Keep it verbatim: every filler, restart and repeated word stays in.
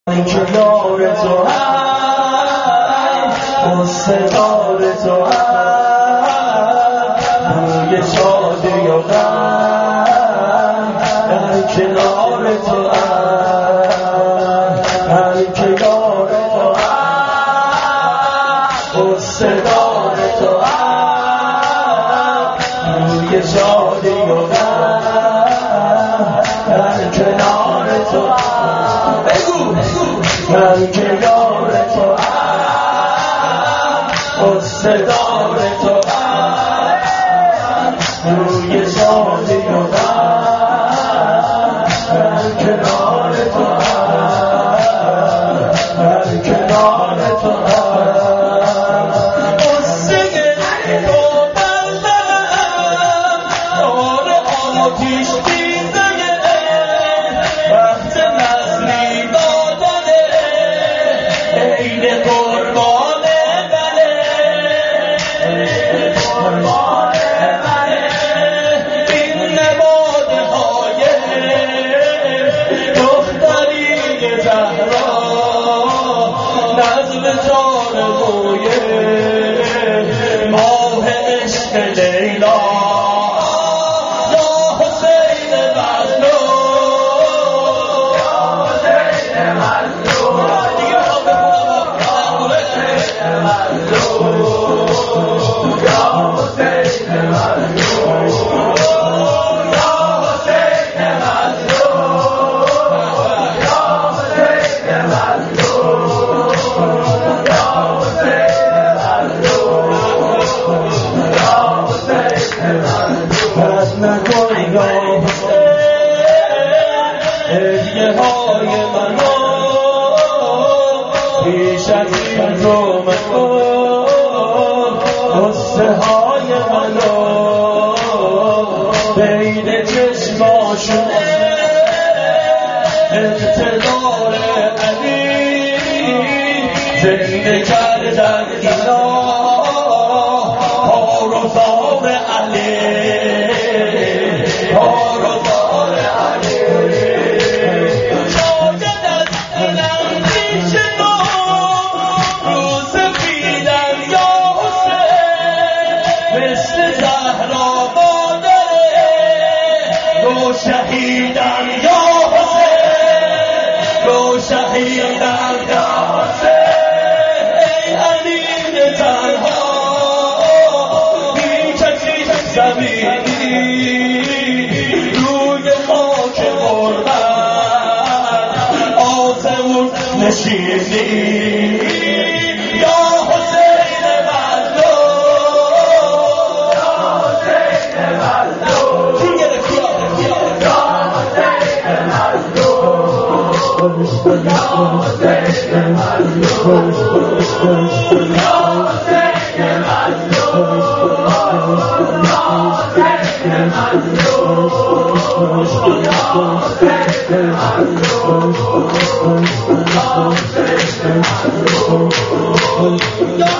که یار تو هست مستدار تو هست روی شادی و غم در کنار تو هست هر که یار تو هست مستدار تو هست روی شادی و غم در کنار تو هست من که یار تو هم مستدار تو هم روی شادی و غم در کنار تو هم در کنار تو هم قصه تو در دلم دار آتیش دیده وقت نسلی عید قربان بله قربان بله این نباده های دختری زهرا نظم جان روی ماه عشق لیلا یا حسین مظلوم یا حسین مظلوم هدیه های منو پیش از این رو منو قصه های منو بین چشماشون اقتدار علی زنده کردن اینا پاروزار علی پاروزار علی شاید از دلم ریش نو روز بیدن یا حسین مثل زهرا مادره رو شهیدن یا حسین رو شهیدن یا حسین ای امین تنها بی کسی زمینی روی خاک غربت آسمون نشینی یا حسین مظلوم یا حسین مظلوم چون گرفتی یا حسین مظلوم یا حسین مظلوم یا حسین مظلوم